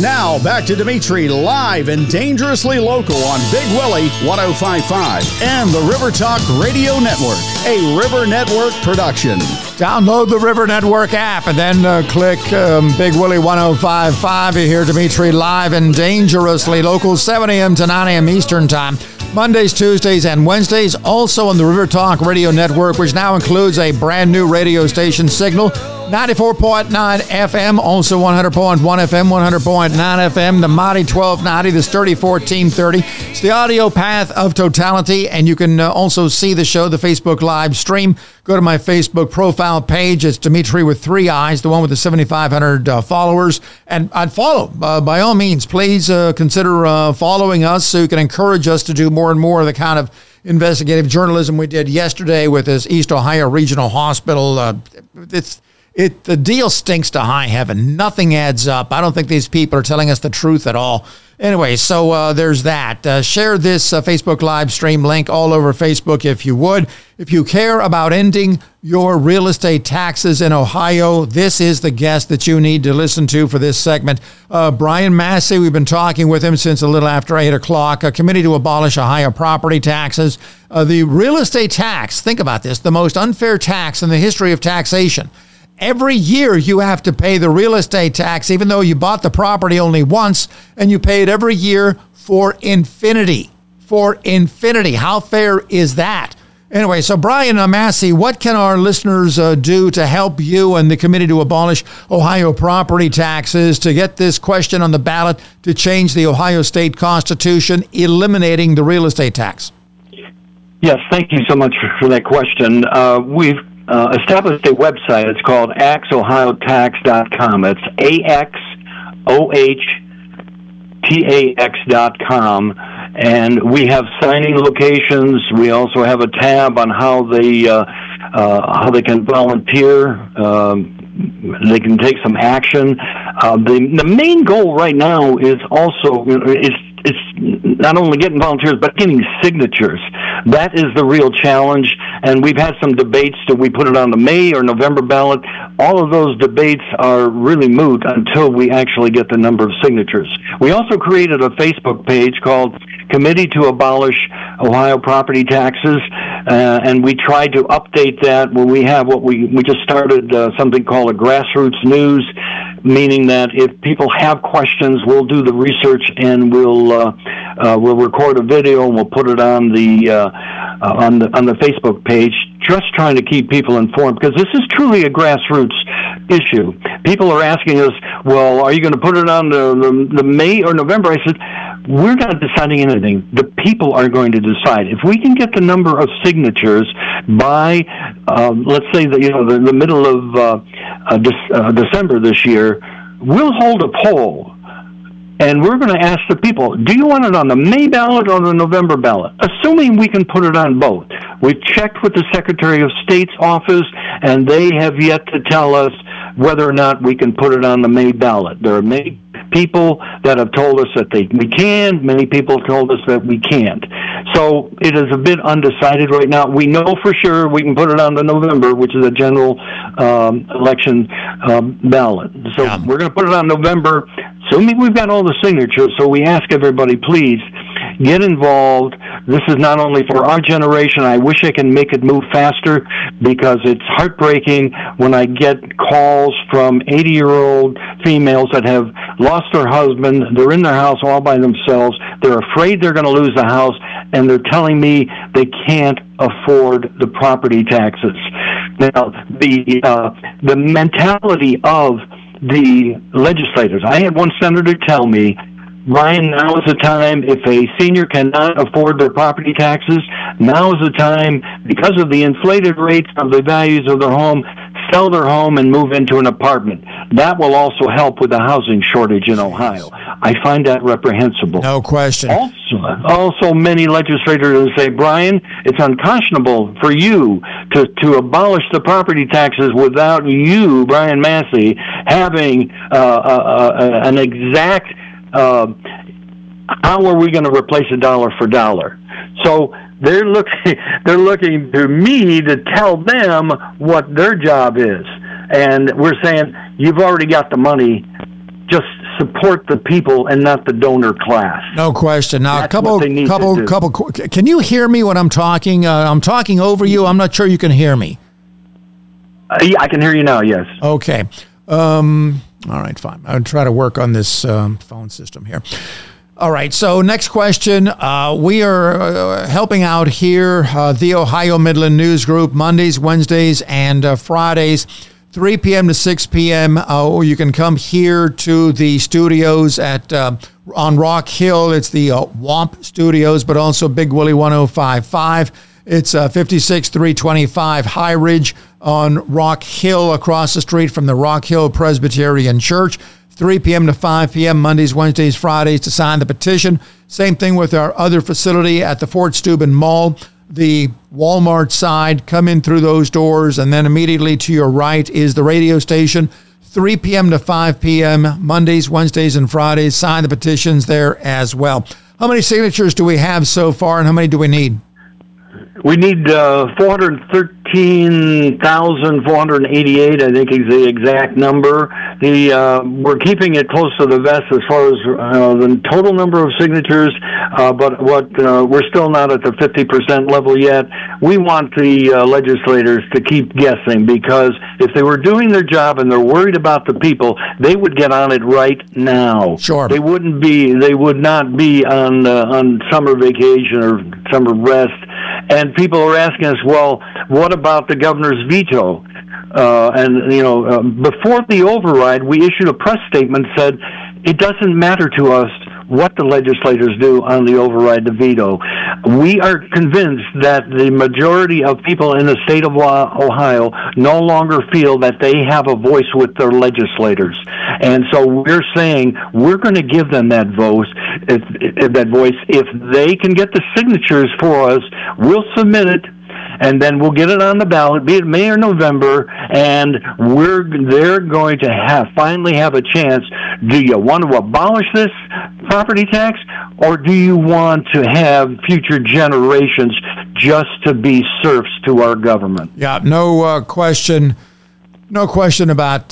Now, back to Dimitri live and dangerously local on Big Willie 105.5 and the River Talk Radio Network, a River Network production. Download the River Network app and then click Big Willie 105.5. You hear Dimitri live and dangerously local, 7 a.m. to 9 a.m. Eastern Time. Mondays, Tuesdays, and Wednesdays, also on the River Talk Radio Network, which now includes a brand new radio station signal, 94.9 FM, also 100.1 FM, 100.9 FM, the Mighty 1290, the Sturdy 1430. It's the audio path of totality, and you can also see the show, the Facebook live stream. Go to my Facebook profile page. It's Dimitri with 3 eyes, the one with the 7,500 followers. And I'd follow. By all means, please consider following us so you can encourage us to do more and more of the kind of investigative journalism we did yesterday with this East Ohio Regional Hospital. The deal stinks to high heaven. Nothing adds up. I don't think these people are telling us the truth at all. Anyway, so there's that. Share this Facebook live stream link all over Facebook if you would. If you care about ending your real estate taxes in Ohio, this is the guest that you need to listen to for this segment. Brian Massey, we've been talking with him since a little after 8 o'clock. A committee to abolish Ohio property taxes. The real estate tax, think about this, the most unfair tax in the history of taxation. Every year you have to pay the real estate tax, even though you bought the property only once, and you pay it every year for infinity. For infinity. How fair is that? Anyway, so Brian Massey, what can our listeners do to help you and the committee to abolish Ohio property taxes, to get this question on the ballot to change the Ohio State Constitution, eliminating the real estate tax? Yes, thank you so much for that question. We've established a website. It's called axohiotax.com. It's AXOHTAX.com. And we have signing locations. We also have a tab on how they can volunteer. They can take some action. The main goal right now is also it's not only getting volunteers, but getting signatures. That is the real challenge, and we've had some debates. Do we put it on the May or November ballot? All of those debates are really moot until we actually get the number of signatures. We also created a Facebook page called Committee to Abolish Ohio Property Taxes, and we tried to update that when we have we just started something called a grassroots news, meaning that if people have questions, we'll do the research and we'll record a video and we'll put it on the Facebook page, just trying to keep people informed, because this is truly a grassroots issue. People are asking us, well, are you going to put it on the May or November? I said, we're not deciding anything. The people are going to decide. If we can get the number of signatures by, let's say, the middle of December this year, we'll hold a poll. And we're going to ask the people, do you want it on the May ballot or the November ballot? Assuming we can put it on both. We've checked with the Secretary of State's office, and they have yet to tell us whether or not we can put it on the May ballot. There are many people that have told us that we can. Many people have told us that we can't. So it is a bit undecided right now. We know for sure we can put it on the November, which is a general election ballot. So we're going to put it on November, assuming we've got all the signatures. So we ask everybody, please get involved. This is not only for our generation. I wish I can make it move faster, because it's heartbreaking when I get calls from 80-year-old females that have lost their husband. They're in their house all by themselves. They're afraid they're going to lose the house, and they're telling me they can't afford the property taxes. Now, the mentality of the legislators. I had one senator tell me, Ryan, now is the time, if a senior cannot afford their property taxes, now is the time, because of the inflated rates of the values of their home, sell their home and move into an apartment. That will also help with the housing shortage in Ohio. I find that reprehensible. No question. Also many legislators say, Brian, it's unconscionable for you to abolish the property taxes without you, Brian Massey, having an exact how are we going to replace a dollar for dollar? So they're looking to me to tell them what their job is. And we're saying, you've already got the money, just support the people and not the donor class. No question. Now, That's what they need to do. Can you hear me when I'm talking? I'm talking over you. I'm not sure you can hear me. Yeah, I can hear you now, yes. Okay. All right, fine. I'll try to work on this phone system here. All right, so next question. We are helping out here, the Ohio Midland News Group, Mondays, Wednesdays, and Fridays, 3 p.m. to 6 p.m. Or you can come here to the studios on Rock Hill. It's the WAMP Studios, but also Big Willie 105.5. It's 56325 High Ridge on Rock Hill, across the street from the Rock Hill Presbyterian Church. 3 p.m. to 5 p.m. Mondays, Wednesdays, Fridays to sign the petition. Same thing with our other facility at the Fort Steuben Mall, the Walmart side. Come in through those doors, and then immediately to your right is the radio station. 3 p.m. to 5 p.m. Mondays, Wednesdays, and Fridays. Sign the petitions there as well. How many signatures do we have so far, and how many do we need? We need 413,488, I think is the exact number. We're keeping it close to the vest as far as the total number of signatures, but we're still not at the 50% level yet. We want the legislators to keep guessing, because if they were doing their job and they're worried about the people, they would get on it right now. Sure. They would not be on summer vacation or summer rest. And people are asking us, well, what about the governor's veto? Before the override, we issued a press statement that said it doesn't matter to us what the legislators do on the override, the veto. We are convinced that the majority of people in the state of Ohio no longer feel that they have a voice with their legislators. And so we're saying we're going to give them that voice. If they can get the signatures for us, we'll submit it, and then we'll get it on the ballot, be it May or November, and they're going to finally have a chance. Do you want to abolish this property tax, or do you want to have future generations just to be serfs to our government? Yeah, no question about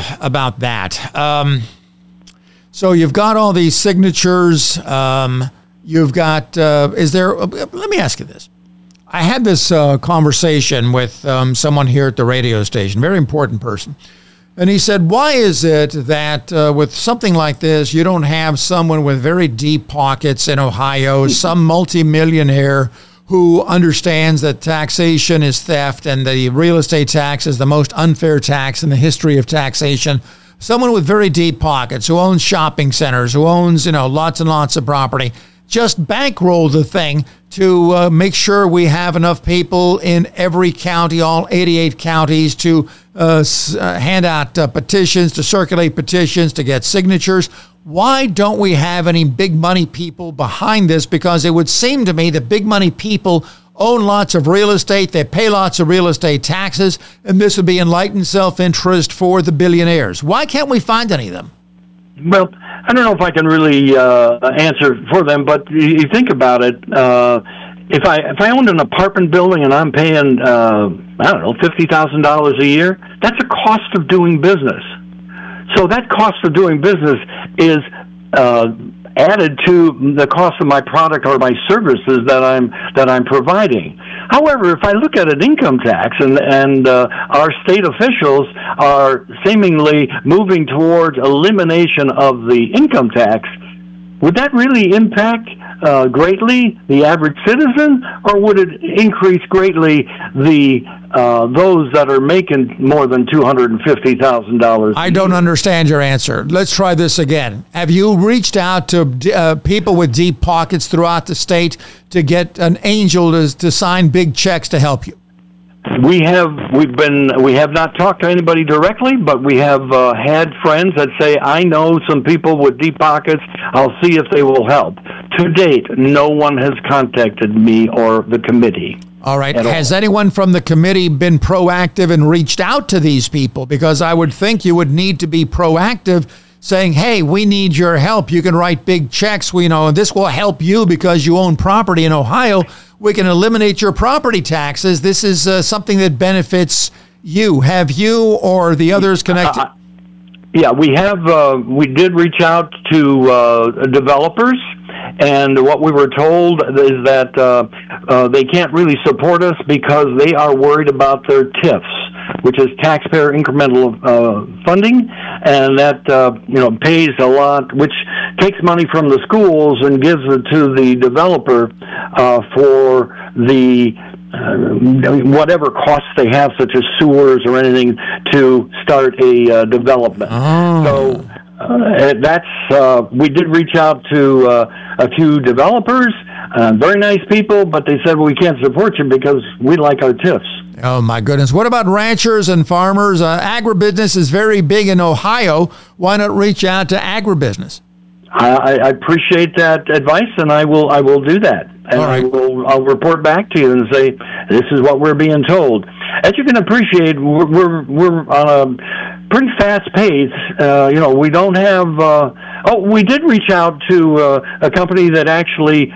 that. So you've got all these signatures. You've got. Let me ask you this. I had this conversation with someone here at the radio station, very important person. And he said, why is it that with something like this, you don't have someone with very deep pockets in Ohio, some multimillionaire who understands that taxation is theft and the real estate tax is the most unfair tax in the history of taxation? Someone with very deep pockets, who owns shopping centers, who owns, lots and lots of property, just bankroll the thing to make sure we have enough people in every county, all 88 counties, to hand out petitions, to circulate petitions, to get signatures. Why don't we have any big money people behind this? Because it would seem to me that big money people own lots of real estate, they pay lots of real estate taxes, and this would be enlightened self-interest for the billionaires. Why can't we find any of them? Well, I don't know if I can really answer for them, but you think about it. If I owned an apartment building and I'm paying $50,000 a year, that's a cost of doing business. So that cost of doing business is added to the cost of my product or my services that I'm providing. However, if I look at an income tax and our state officials are seemingly moving towards elimination of the income tax, would that really impact greatly the average citizen, or would it increase greatly those that are making more than $250,000? I don't understand your answer. Let's try this again. Have you reached out to people with deep pockets throughout the state to get an angel to sign big checks to help you? We have not talked to anybody directly, but we have had friends that say, I know some people with deep pockets. I'll see if they will help. To date, no one has contacted me or the committee. All right. Has anyone from the committee been proactive and reached out to these people? Because I would think you would need to be proactive, saying, hey, we need your help. You can write big checks. This will help you because you own property in Ohio. We can eliminate your property taxes. This is something that benefits you. Have you or the others connected? Yeah, we did reach out to developers, and what we were told is that they can't really support us because they are worried about their TIFs, which is taxpayer incremental funding, and that pays a lot, which takes money from the schools and gives it to the developer for the whatever costs they have, such as sewers or anything, to start a development. So we did reach out to a few developers, very nice people, but they said, well, we can't support you because we like our TIFs. Oh, my goodness. What about ranchers and farmers? Agribusiness is very big in Ohio. Why not reach out to agribusiness? I appreciate that advice, and I will do that. And all right. I'll report back to you and say, this is what we're being told. As you can appreciate, we're on a pretty fast pace. We don't have. We did reach out to a company that actually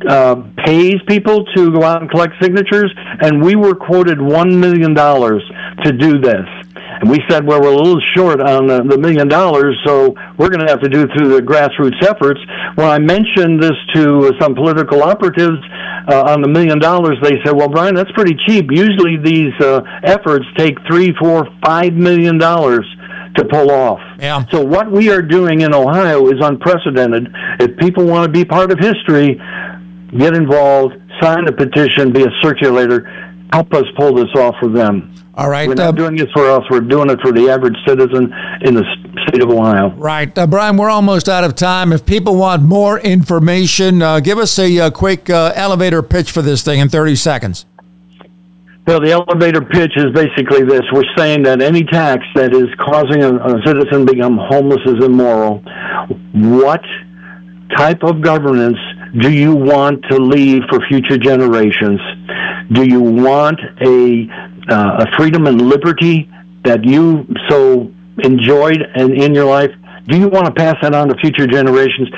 pays people to go out and collect signatures, and we were quoted $1 million to do this. And we said, well, we're a little short on the $1 million, so we're going to have to do it through the grassroots efforts. When I mentioned this to some political operatives on the $1 million, they said, well, Brian, that's pretty cheap. Usually these efforts take $3, $4, $5 million to pull off. Yeah. So what we are doing in Ohio is unprecedented. If people want to be part of history, get involved, sign a petition, be a circulator, help us pull this off for them. All right. We're not doing this for us. We're doing it for the average citizen in the state of Ohio. Right. Brian, we're almost out of time. If people want more information, give us a quick elevator pitch for this thing in 30 seconds. Well, the elevator pitch is basically this. We're saying that any tax that is causing a citizen to become homeless is immoral. What type of governance do you want to leave for future generations? Do you want a freedom and liberty that you so enjoyed in your life? Do you want to pass that on to future generations?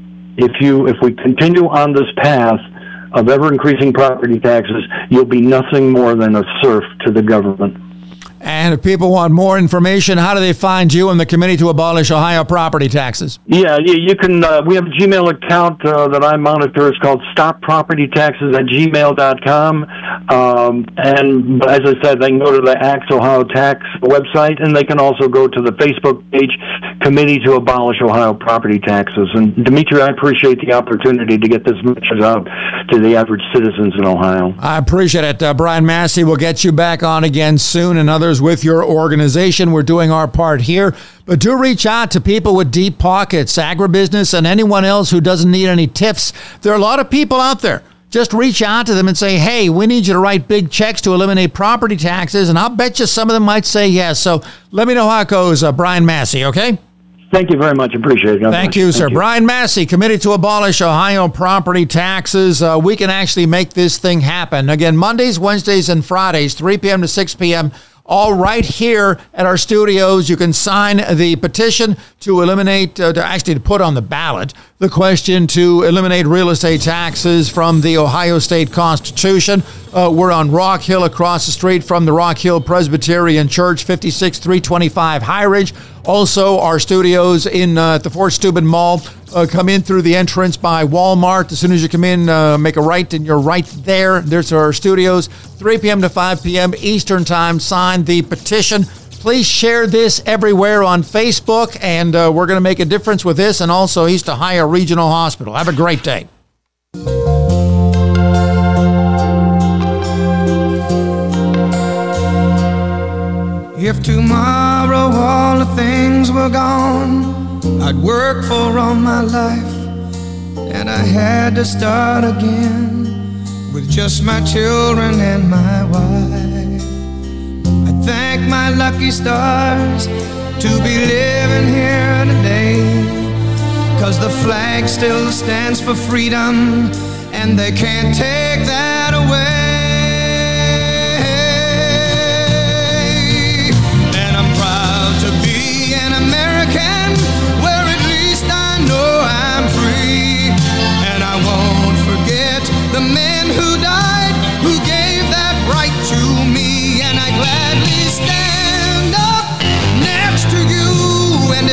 If we continue on this path of ever-increasing property taxes, you'll be nothing more than a serf to the government. And if people want more information, how do they find you and the Committee to Abolish Ohio Property Taxes? Yeah, you can. We have a Gmail account that I monitor. It's called stoppropertytaxes@gmail.com. And as I said, they can go to the Axe Ohio Tax website, and they can also go to the Facebook page, Committee to Abolish Ohio Property Taxes. And Dimitri, I appreciate the opportunity to get this message out to the average citizens in Ohio. I appreciate it. Brian Massey will get you back on again soon, and others with your organization. We're doing our part here, but do reach out to people with deep pockets, agribusiness, and anyone else who doesn't need any TIFs. There are a lot of people out there. Just reach out to them and say, hey, we need you to write big checks to eliminate property taxes, and I'll bet you some of them might say yes. So let me know how it goes, Brian Massey, okay? Thank you very much. Appreciate it. Thank you, sir. Brian Massey, Committee to Abolish Ohio Property Taxes. We can actually make this thing happen. Again, Mondays, Wednesdays, and Fridays, 3 p.m. to 6 p.m., all right here at our studios. You can sign the petition to eliminate, to put on the ballot the question to eliminate real estate taxes from the Ohio State Constitution. We're on Rock Hill, across the street from the Rock Hill Presbyterian Church, 56325 High Ridge. Also, our studios in at the Fort Steuben Mall. Come in through the entrance by Walmart. As soon as you come in, make a right, and you're right there. There's our studios, 3 p.m. to 5 p.m. Eastern Time. Sign the petition. Please share this everywhere on Facebook, and we're going to make a difference with this, and also East Ohio Regional Hospital. Have a great day. If tomorrow all the things were gone I'd worked for all my life, and I had to start again with just my children and my wife. I thank my lucky stars to be living here today, 'cause the flag still stands for freedom, and they can't take that away. And I'm proud to be an American, where at least I know I'm free. And I won't forget the men who died, who gave that right to me. And I gladly stand up next to you and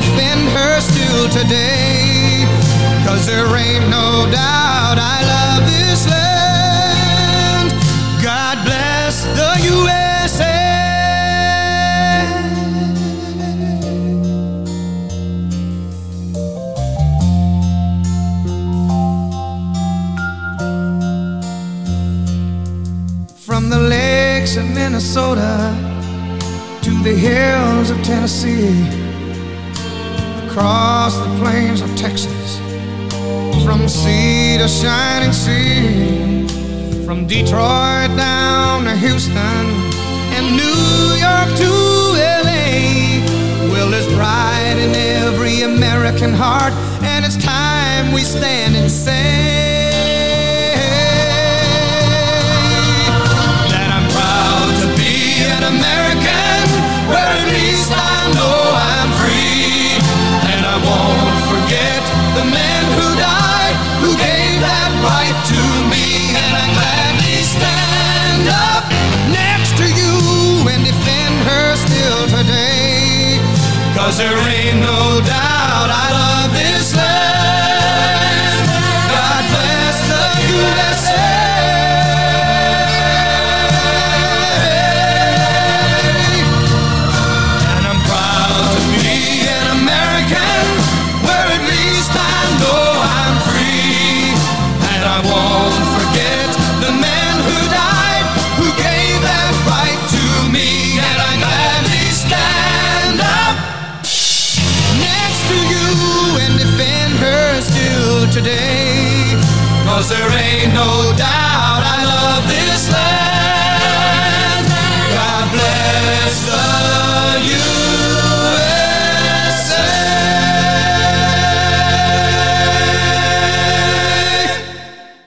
today. 'Cause there ain't no doubt I love this land. God bless the USA. From the lakes of Minnesota to the hills of Tennessee, across the plains of Texas, from sea to shining sea, from Detroit down to Houston and New York to LA. Well, there's pride in every American heart, and it's time we stand and say that I'm proud to be an American, where at least I know I'm free. And I won't forget the men who died, who gave that right to me. And I gladly stand up next to you and defend her still today. 'Cause there ain't no doubt I love this land. God bless the USA. And I'm proud to be an American, where at least I know I'm free. And I won't forget the men who died, who gave that right to me. And I gladly stand up next to you and defend her still today. 'Cause there ain't no doubt I love this land.